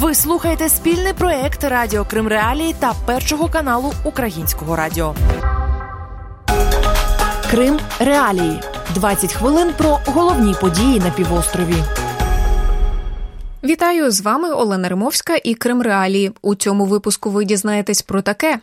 Ви слухаєте спільний проєкт Радіо Крим Реалії та Першого каналу Українського радіо. Крим Реалії. 20 хвилин про головні події на півострові. Вітаю, з вами Олена Римовська і Крим Реалії. У цьому випуску ви дізнаєтесь про таке.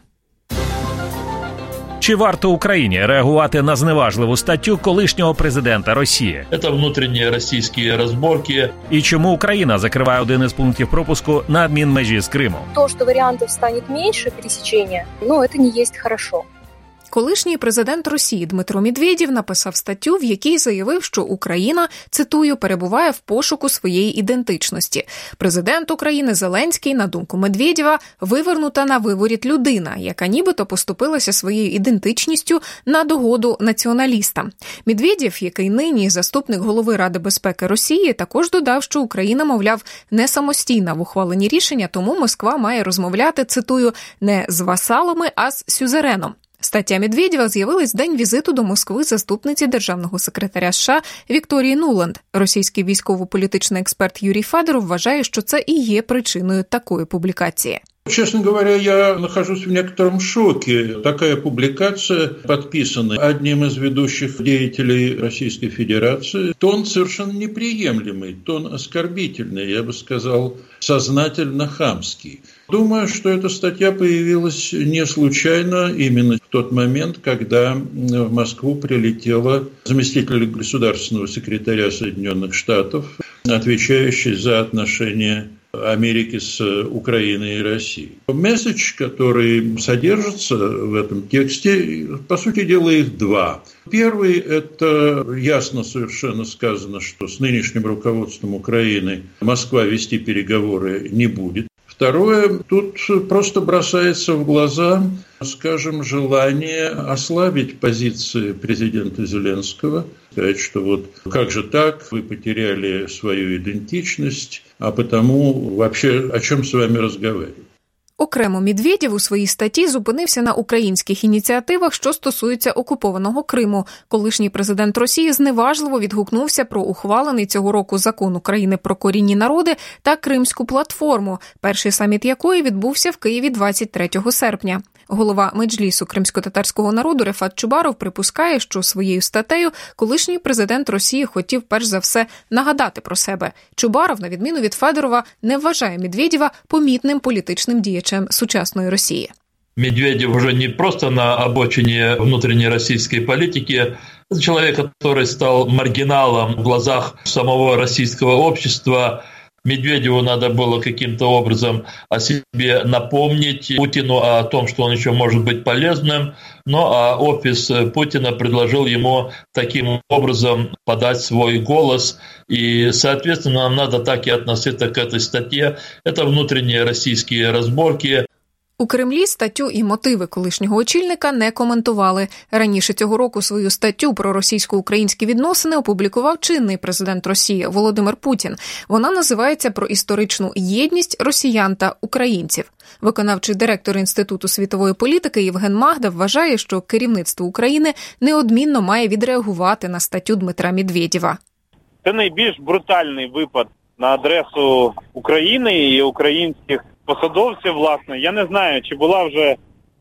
Чи варто Україні реагувати на зневажливу статтю колишнього президента Росії? Це внутрішні російські розборки. І чому Україна закриває один із пунктів пропуску на адмінмежі з Кримом? То, що варіантів стане менше пересічення, це не є хорошо. Колишній президент Росії Дмитро Медведєв написав статтю, в якій заявив, що Україна, цитую, перебуває в пошуку своєї ідентичності. Президент України Зеленський, на думку Медведєва, вивернута на виворіт людина, яка нібито поступилася своєю ідентичністю на догоду націоналістам. Медведєв, який нині заступник голови Ради безпеки Росії, також додав, що Україна, мовляв, не самостійна в ухваленні рішення, тому Москва має розмовляти, цитую, не з васалами, а з сюзереном. Стаття Медведєва з'явилась в день візиту до Москви заступниці державного секретаря США Вікторії Нуланд. Російський військово-політичний експерт Юрій Федоров вважає, що це і є причиною такої публікації. Честно говоря, я нахожусь в некотором шоке. Такая публикация подписана одним из ведущих деятелей Российской Федерации. Тон совершенно неприемлемый, тон оскорбительный, я бы сказал, сознательно хамский. Думаю, что эта статья появилась не случайно именно в тот момент, когда в Москву прилетела заместитель государственного секретаря Соединенных Штатов, отвечающий за отношения Америки с Украиной и Россией. Месседж, который содержится в этом тексте, по сути дела, их два. Первый – это ясно совершенно сказано, что с нынешним руководством Украины Москва вести переговоры не будет. Второе, тут просто бросается в глаза, скажем, желание ослабить позиции президента Зеленского, сказать, что вот как же так, вы потеряли свою идентичность, а потому вообще о чем с вами разговаривать. Окремо Медведєв у своїй статті зупинився на українських ініціативах, що стосуються окупованого Криму. Колишній президент Росії зневажливо відгукнувся про ухвалений цього року закон України про корінні народи та Кримську платформу, перший саміт якої відбувся в Києві 23 серпня. Голова Меджлісу кримськотатарського народу Рефат Чубаров припускає, що своєю статтею колишній президент Росії хотів перш за все нагадати про себе. Чубаров, на відміну від Федорова, не вважає Медведєва помітним політичним діячем сучасної Росії. Медведев уже не просто на обочине внутренней российской политики, это человек, который стал маргиналом в глазах самого российского общества. Медведеву надо было каким-то образом о себе напомнить Путину о том, что он еще может быть полезным, а офис Путина предложил ему таким образом подать свой голос, и, соответственно, нам надо так и относиться к этой статье. Это внутренние российские разборки. У Кремлі статтю і мотиви колишнього очільника не коментували. Раніше цього року свою статтю про російсько-українські відносини опублікував чинний президент Росії Володимир Путін. Вона називається «Про історичну єдність росіян та українців». Виконавчий директор Інституту світової політики Євген Магда вважає, що керівництво України неодмінно має відреагувати на статтю Дмитра Медведєва. Це найбільш брутальний випад на адресу України і українських посадовців, власне. Я не знаю, чи була вже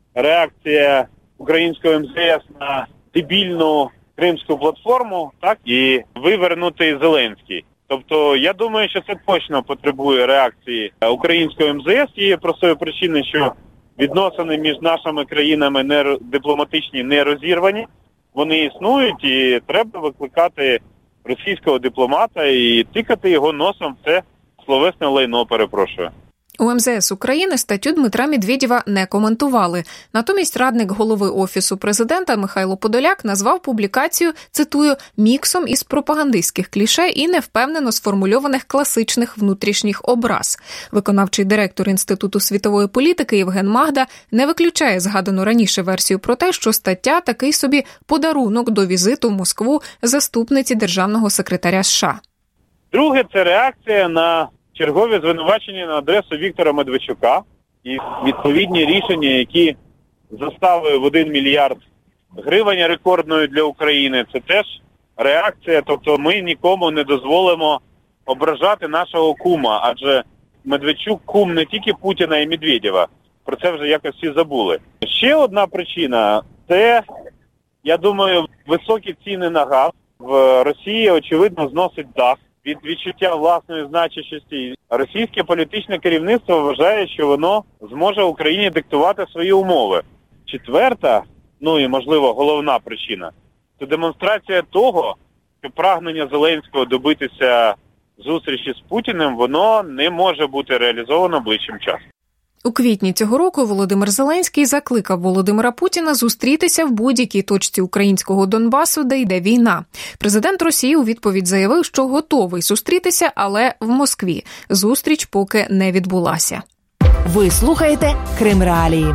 реакція українського МЗС на дебільну Кримську платформу, так, і вивернутий Зеленський. Тобто, я думаю, що це точно потребує реакції українського МЗС, і простої причини, що відносини між нашими країнами дипломатичні не розірвані, вони існують, і треба викликати російського дипломата і тикати його носом в це словесне лайно, перепрошую. У МЗС України статтю Дмитра Медведєва не коментували. Натомість радник голови Офісу президента Михайло Подоляк назвав публікацію, цитую, «міксом із пропагандистських кліше і невпевнено сформульованих класичних внутрішніх образ». Виконавчий директор Інституту світової політики Євген Магда не виключає згадану раніше версію про те, що стаття такий собі подарунок до візиту в Москву заступниці державного секретаря США. Друге – це реакція на чергові звинувачення на адресу Віктора Медведчука і відповідні рішення, які заставили в 1 мільярд гривень рекордною для України. Це теж реакція, тобто ми нікому не дозволимо ображати нашого кума, адже Медведчук кум не тільки Путіна і Медведєва. Про це вже якось всі забули. Ще одна причина – це, я думаю, високі ціни на газ. В Росії, очевидно, зносить дах від відчуття власної значущості. Російське політичне керівництво вважає, що воно зможе Україні диктувати свої умови. Четверта, і, можливо, головна причина – це демонстрація того, що прагнення Зеленського добитися зустрічі з Путіним, воно не може бути реалізовано ближчим часом. У квітні цього року Володимир Зеленський закликав Володимира Путіна зустрітися в будь-якій точці українського Донбасу, де йде війна. Президент Росії у відповідь заявив, що готовий зустрітися, але в Москві. Зустріч поки не відбулася. Ви слухаєте Крим Реалії.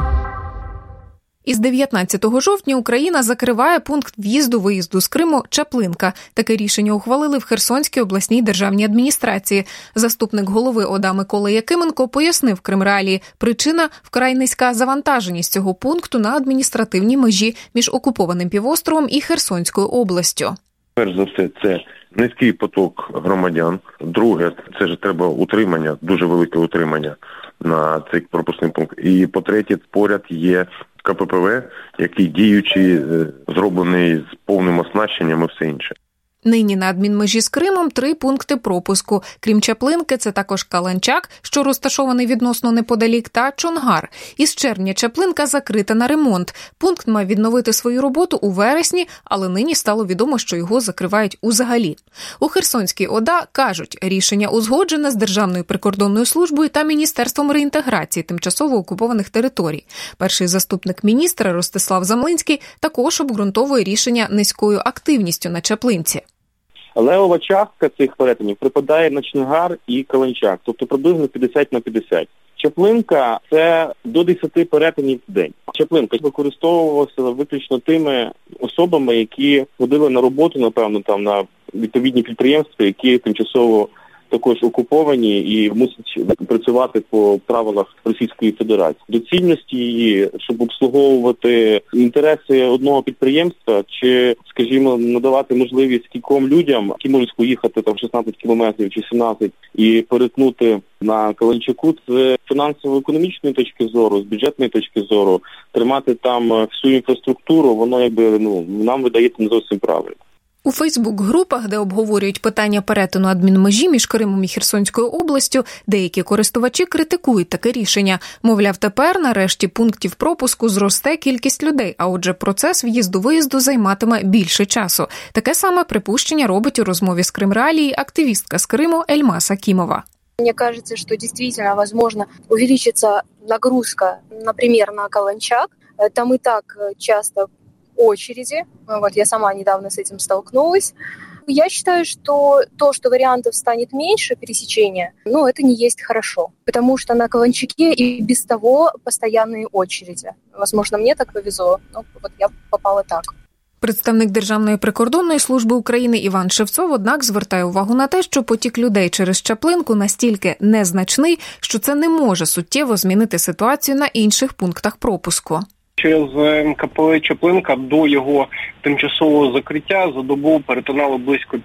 Із 19 жовтня Україна закриває пункт в'їзду-виїзду з Криму Чаплинка. Таке рішення ухвалили в Херсонській обласній державній адміністрації. Заступник голови ОДА Микола Якименко пояснив Крим Реалії, причина – вкрай низька завантаженість цього пункту на адміністративній межі між окупованим півостровом і Херсонською областю. Перш за все, це низький поток громадян. Друге, це ж треба утримання, дуже велике утримання на цей пропускний пункт. І по-третє, поряд є КППВ, який діючий, зроблений з повним оснащенням і все інше. Нині на адмінмежі з Кримом 3 пункти пропуску. Крім Чаплинки, це також Каланчак, що розташований відносно неподалік, та Чонгар. Із червня Чаплинка закрита на ремонт. Пункт мав відновити свою роботу у вересні, але нині стало відомо, що його закривають узагалі. У Херсонській ОДА кажуть, рішення узгоджене з Державною прикордонною службою та Міністерством реінтеграції тимчасово окупованих територій. Перший заступник міністра Ростислав Замлинський також обґрунтовує рішення низькою активністю на Чаплинці. Левова частка цих перетинів припадає на Чонгар і Каланчак, тобто приблизно 50/50. Чаплинка – це до 10 перетинів в день. Чаплинка використовувалася виключно тими особами, які ходили на роботу, напевно, там на відповідні підприємства, які тимчасово також окуповані і мусять працювати по правилах Російської Федерації. Доцільності її, щоб обслуговувати інтереси одного підприємства чи, скажімо, надавати можливість кільком людям, які можуть поїхати там 16 кілометрів чи 17 і перетнути на Каланчаку, з фінансово-економічної точки зору, з бюджетної точки зору, тримати там всю інфраструктуру, воно нам видається не зовсім правильно. У Фейсбук-групах, де обговорюють питання перетину адмінмежі між Кримом і Херсонською областю, деякі користувачі критикують таке рішення. Мовляв, тепер нарешті пунктів пропуску зросте кількість людей, а отже процес в'їзду-виїзду займатиме більше часу. Таке саме припущення робить у розмові з Крим Реалії активістка з Криму Ельмас Акимова. Мне кажется, что действительно, возможно, увеличится нагрузка, например, на Каланчак. Там и так часто очереди. Я сама недавно с этим столкнулась. Я считаю, что то, что вариантов станет меньше пересечения, это не есть хорошо. Потому что на Каланчаке и без того постоянные очереди. Возможно, мне так повезло, я попала так. Представник Державної прикордонної служби України Іван Шевцов, однак, звертає увагу на те, що потік людей через Чаплинку настільки незначний, що це не може суттєво змінити ситуацію на інших пунктах пропуску. Через КПП Чаплинка до його тимчасового закриття за добу перетинало близько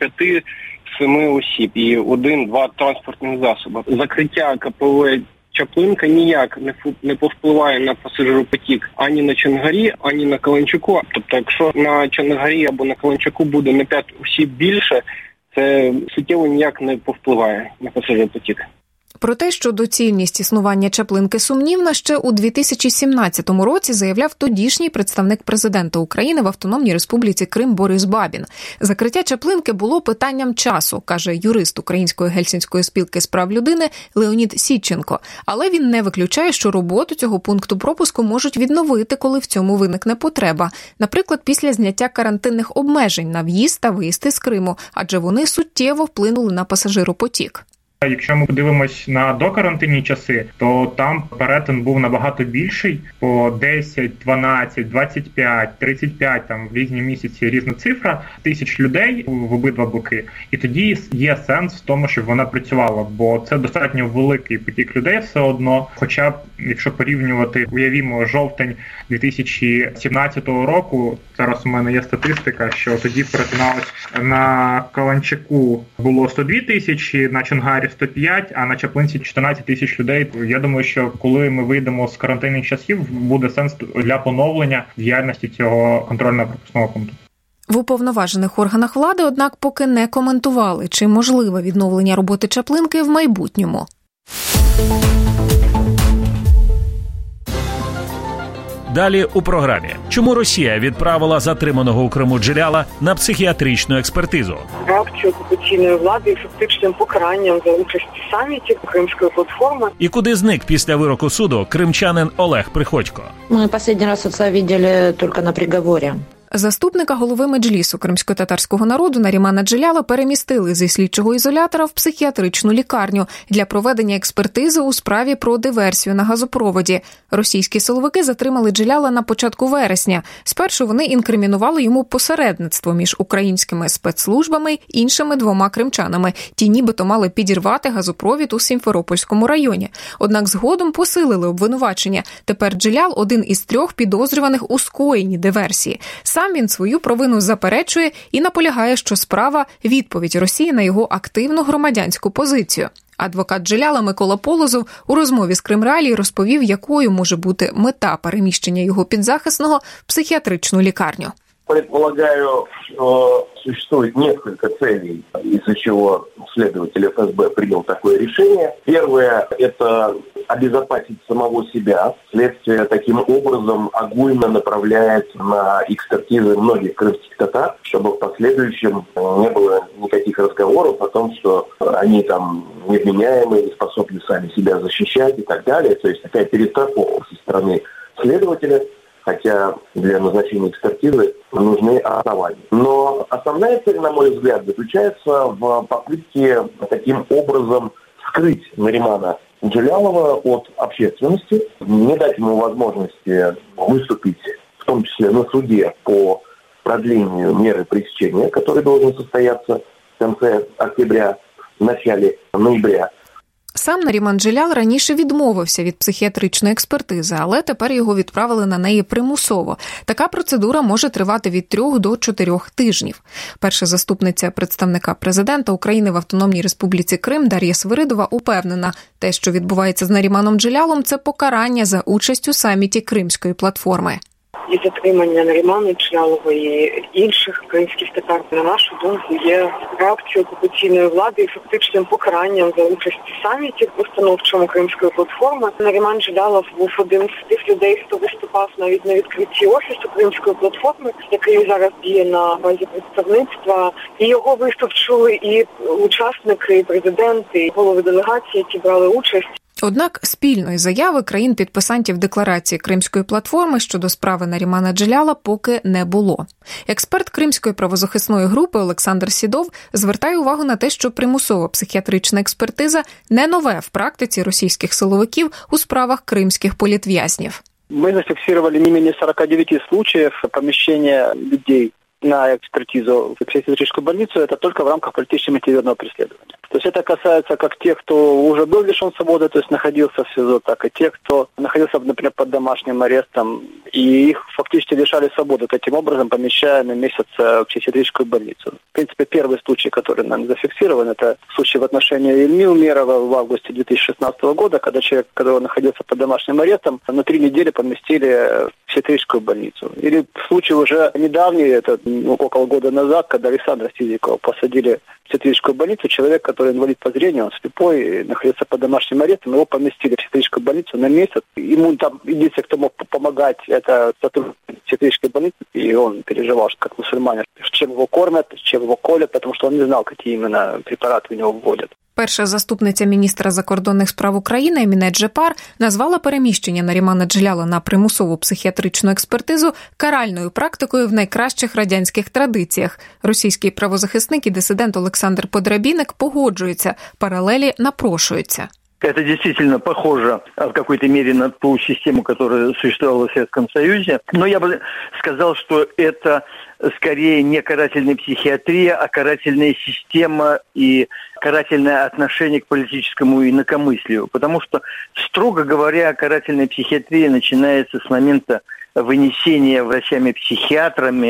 5-7 осіб і 1-2 транспортних засоби. Закриття КПП Чаплинка ніяк не повпливає на пасажиропотік ані на Чонгарі, ані на Каланчаку. Тобто, якщо на Чонгарі або на Каланчаку буде на 5 осіб більше, це суттєво ніяк не повпливає на пасажиропотік. Про те, що доцільність існування Чаплинки сумнівна, ще у 2017 році заявляв тодішній представник президента України в Автономній Республіці Крим Борис Бабін. Закриття Чаплинки було питанням часу, каже юрист Української Гельсінської спілки з прав людини Леонід Сідченко. Але він не виключає, що роботу цього пункту пропуску можуть відновити, коли в цьому виникне потреба. Наприклад, після зняття карантинних обмежень на в'їзд та виїзд із Криму, адже вони суттєво вплинули на пасажиропотік. Якщо ми подивимось на докарантинні часи, то там перетин був набагато більший, по 10, 12, 25, 35, там в різні місяці різна цифра, тисяч людей в обидва боки. І тоді є сенс в тому, щоб вона працювала, бо це достатньо великий потік людей все одно. Хоча б, якщо порівнювати, уявімо, жовтень 2017 року, зараз у мене є статистика, що тоді перетиналось на Каланчаку було 102 тисячі, на Чонгарі лікарні 105, а на Чаплинці 14 тисяч людей. Я думаю, що коли ми вийдемо з карантинних часів, буде сенс для поновлення діяльності цього контрольно-пропускного пункту. В уповноважених органах влади, однак, поки не коментували, чи можливе відновлення роботи Чаплинки в майбутньому. Далі у програмі. Чому Росія відправила затриманого у Криму Джеляла на психіатричну експертизу? Реакцію окупаційної влади і фактичним покаранням за участь у саміті Кримської платформи. І куди зник після вироку суду кримчанин Олег Приходько? Ми останній раз це бачили тільки на приговорі. Заступника голови Меджлісу кримськотатарського народу Нарімана Джеляла перемістили зі слідчого ізолятора в психіатричну лікарню для проведення експертизи у справі про диверсію на газопроводі. Російські силовики затримали Джеляла на початку вересня. Спершу вони інкримінували йому посередництво між українськими спецслужбами й іншими двома кримчанами. Ті нібито мали підірвати газопровід у Сімферопольському районі. Однак згодом посилили обвинувачення. Тепер Джелял – один із 3 підозрюваних у скоєнні диверсії. Сам він свою провину заперечує і наполягає, що справа – відповідь Росії на його активну громадянську позицію. Адвокат Джеляла Микола Полозов у розмові з Кримреалії розповів, якою може бути мета переміщення його підзахисного в психіатричну лікарню. Предполагаю, что существует несколько целей, из-за чего следователь ФСБ принял такое решение. Первое – это обезопасить самого себя. Следствие таким образом огульно направляет на экспертизы многих крымских татар, чтобы в последующем не было никаких разговоров о том, что они там невменяемые, не способны сами себя защищать и так далее. То есть такая перестраховка со стороны следователя, хотя для назначения экспертизы нужны основания. Но основная цель, на мой взгляд, заключается в попытке таким образом скрыть Наримана Джелялова от общественности, не дать ему возможности выступить, в том числе на суде по продлению меры пресечения, который должен состояться в конце октября, в начале ноября. Сам Наріман Джелял раніше відмовився від психіатричної експертизи, але тепер його відправили на неї примусово. Така процедура може тривати від 3 до 4 тижнів. Перша заступниця представника президента України в Автономній Республіці Крим Дар'я Свиридова упевнена, те, що відбувається з Наріманом Джелялом, це покарання за участь у саміті Кримської платформи. І затримання Нарімана Джелялова і інших кримських татар, на нашу думку, є реакцією окупаційної влади і фактичним покаранням за участь у саміті установчому Кримської платформи. Наріман Джелялов був один з тих людей, хто виступав навіть на відкритті офісу Кримської платформи, який зараз діє на базі представництва. І його виступ чули і учасники, і президенти, і голови делегації, які брали участь. Однак спільної заяви країн-підписантів декларації Кримської платформи щодо справи Нарімана Джеляла поки не було. Експерт Кримської правозахисної групи Олександр Сідов звертає увагу на те, що примусова психіатрична експертиза не нове в практиці російських силовиків у справах кримських політв'язнів. Мы зафиксировали не менее 49 случаев помещения людей на экспертизу в психиатрическую больницу, это только в рамках политически-мотивированного преследования. То есть это касается как тех, кто уже был лишен свободы, то есть находился в СИЗО, так и тех, кто находился, например, под домашним арестом, и их фактически лишали свободы, таким образом помещая на месяц в психиатрическую больницу. В принципе, первый случай, который нам зафиксирован, это случай в отношении Ильми Умерова в августе 2016 года, когда человек, который находился под домашним арестом, на 3 недели поместили в психиатрическую больницу. Или случай уже недавний, это около года назад, когда Александра Сизикова посадили в психиатрическую больницу, человек, который инвалид по зрению, он слепой, находился под домашним арестом, его поместили в психиатрическую больницу на месяц. Ему там единственный, кто мог помогать, это сотрудник психиатрической больницы, и он переживал, как мусульманин, чем его кормят, чем его колят, потому что он не знал, какие именно препараты у него вводят. Перша заступниця міністра закордонних справ України Еміне Джепар назвала переміщення Нарімана Джеляла на примусову психіатричну експертизу каральною практикою в найкращих радянських традиціях. Російський правозахисник і дисидент Олександр Подрабіник погоджується, паралелі напрошуються. Это действительно похоже в какой-то мере на ту систему, которая существовала в Советском Союзе. Но я бы сказал, что это скорее не карательная психиатрия, а карательная система и карательное отношение к политическому инакомыслию. Потому что, строго говоря, карательная психиатрия начинается с момента вынесения врачами-психиатрами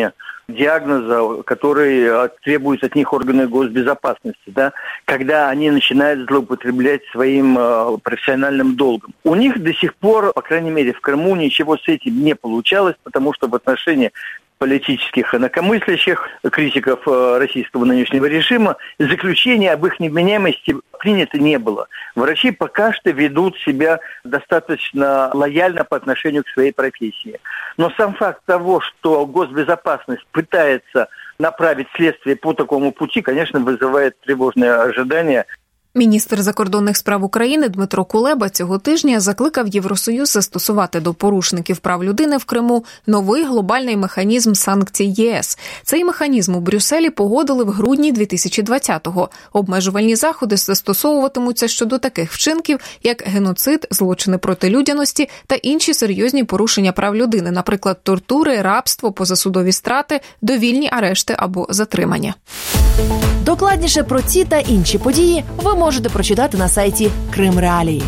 диагноза, который требуют от них органы госбезопасности, да, когда они начинают злоупотреблять своим профессиональным долгом. У них до сих пор, по крайней мере в Крыму, ничего с этим не получалось, потому что в отношении политических инакомыслящих, критиков российского нынешнего режима, заключения об их невменяемости принято не было. Врачи пока что ведут себя достаточно лояльно по отношению к своей профессии. Но сам факт того, что госбезопасность пытается направить следствие по такому пути, конечно, вызывает тревожные ожидания. Міністр закордонних справ України Дмитро Кулеба цього тижня закликав Євросоюз застосувати до порушників прав людини в Криму новий глобальний механізм санкцій ЄС. Цей механізм у Брюсселі погодили в грудні 2020-го. Обмежувальні заходи застосовуватимуться щодо таких вчинків, як геноцид, злочини проти людяності та інші серйозні порушення прав людини, наприклад, тортури, рабство, позасудові страти, довільні арешти або затримання. Докладніше про ці та інші події ви можете прочитати на сайті Крим Реалії.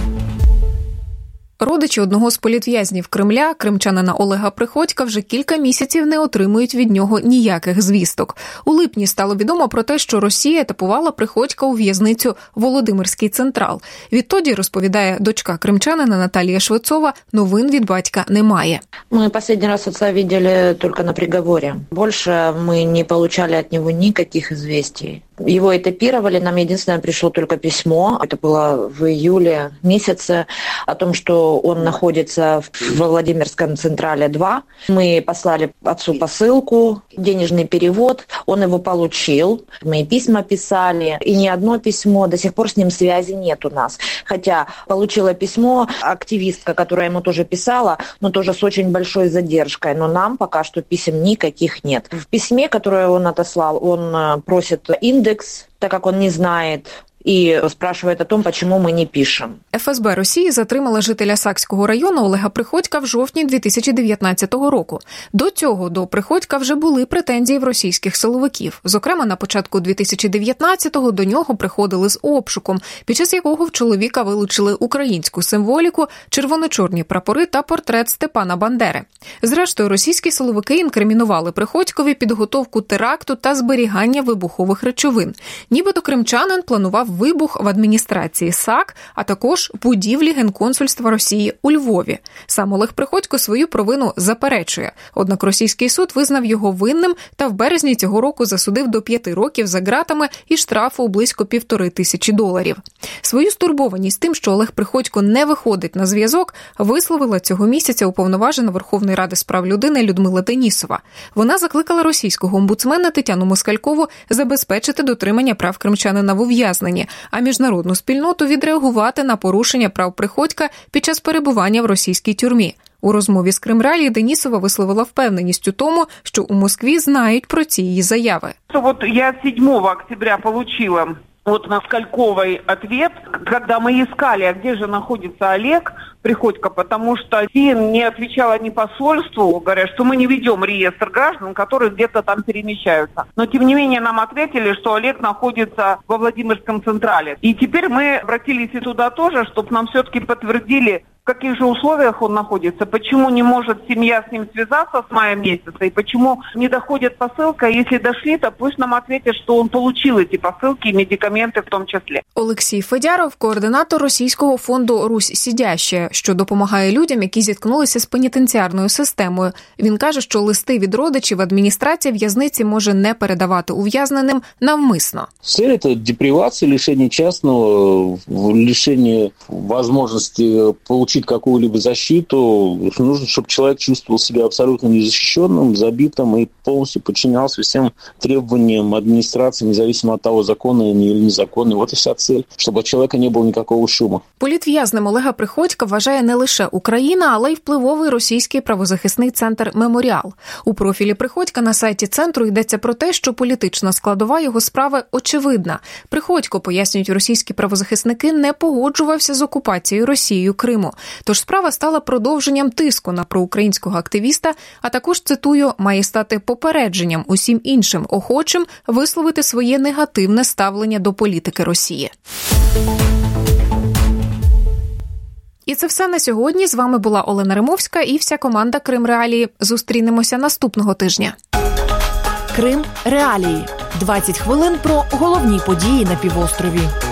Родичі одного з політв'язнів Кремля, кримчанина Олега Приходька, вже кілька місяців не отримують від нього ніяких звісток. У липні стало відомо про те, що Росія етапувала Приходька у в'язницю Володимирський Централ. Відтоді, розповідає дочка кримчанина Наталія Швецова, новин від батька немає. Ми останній раз отца видели тільки на приговорі. Більше ми не отримали від нього ніяких звістей. Его этапировали, нам единственное пришло только письмо, это было в июле месяце, о том, что он находится в Владимирском Централе 2. Мы послали отцу посылку, денежный перевод, он его получил. Мы письма писали, и ни одно письмо, до сих пор с ним связи нет у нас. Хотя получила письмо активистка, которая ему тоже писала, но тоже с очень большой задержкой, но нам пока что писем никаких нет. В письме, которое он отослал, он просит индекс, так как он не знает, і спрашує о том, чому ми не пишемо. ФСБ Росії затримала жителя Сакського району Олега Приходька в жовтні 2019 року. До цього до Приходька вже були претензії в російських силовиків. Зокрема, на початку 2019-го до нього приходили з обшуком, під час якого в чоловіка вилучили українську символіку, червоно-чорні прапори та портрет Степана Бандери. Зрештою, російські силовики інкримінували Приходькові підготовку теракту та зберігання вибухових речовин. Нібито кримчанин планував вибух в адміністрації САК, а також будівлі Генконсульства Росії у Львові. Сам Олег Приходько свою провину заперечує. Однак російський суд визнав його винним та в березні цього року засудив до 5 років за ґратами і штрафу у близько $1500. Свою стурбованість тим, що Олег Приходько не виходить на зв'язок, висловила цього місяця уповноважена Верховної Ради з прав людини Людмила Денісова. Вона закликала російського омбудсмена Тетяну Москалькову забезпечити дотримання прав кримчанина в ув'язненні, а міжнародну спільноту відреагувати на порушення прав Приходька під час перебування в російській тюрмі. У розмові з Крим Реалії Денісова висловила впевненість у тому, що у Москві знають про ці її заяви. Вот я 7 октября получила от Москальковой ответ, когда мы искали, а где же находится Олег Приходько, потому что Россия не отвечала ни посольству, говоря, что мы не ведем реестр граждан, которые где-то там перемещаются. Но, тем не менее, нам ответили, что Олег находится во Владимирском Централе. И теперь мы обратились и туда тоже, чтобы нам все-таки подтвердили, в каких же условиях он находится, почему не может семья с ним связаться с мая месяца, и почему не доходит посылка, если дошли, то пусть нам ответят, что он получил эти посылки и медикаменты в том числе. Олексій Федяров – координатор російського фонду «Русь сидящая», що допомагає людям, які зіткнулися з пенітенціарною системою. Він каже, що листи від родичів адміністрація в'язниці може не передавати ув'язненим навмисно. Цель – это депривация, лишение частного, лишение возможности получить какую-либо защиту. Нужно, чтобы человек чувствовал себя абсолютно незащищенным, забитым и полностью подчинялся всем требованиям администрации, независимо от того, законный или незаконный. Вот и вся цель, чтобы у человека не было никакого шума. Політв'язним Олега Приходька вважає не лише Україна, але й впливовий російський правозахисний центр «Меморіал». У профілі Приходька на сайті центру йдеться про те, що політична складова його справи очевидна. Приходько, пояснюють російські правозахисники, не погоджувався з окупацією Росією Криму. Тож справа стала продовженням тиску на проукраїнського активіста, а також, цитую, має стати попередженням усім іншим охочим висловити своє негативне ставлення до політики Росії. І це все на сьогодні. З вами була Олена Римовська і вся команда Крим Реалії. Зустрінемося наступного тижня. Крим Реалії. 20 хвилин про головні події на півострові.